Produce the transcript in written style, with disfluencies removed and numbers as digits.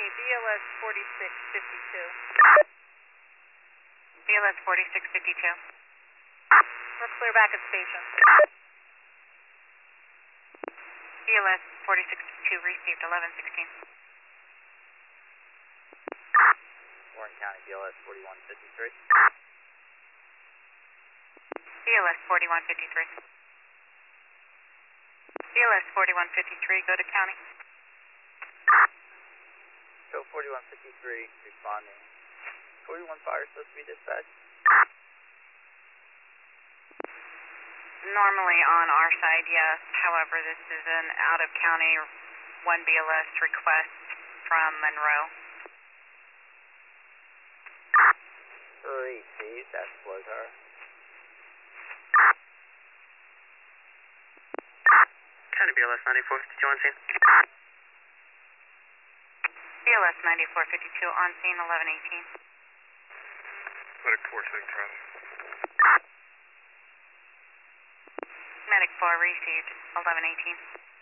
BLS 4652. BLS 4652. We're clear back at station. BLS 4652 received 1116. Warren County, BLS 4153. BLS 4153. BLS 4153, go to county. Show 4153 responding. 41 fire supposed to be dispatched. Normally on our side, yes. However, this is an out-of-county 1 BLS request from Monroe. Received, that was her. County BLS 9452 on scene. BLS 9452 on scene 1118. Medic 46 Charlie. Medic 4 received 1118.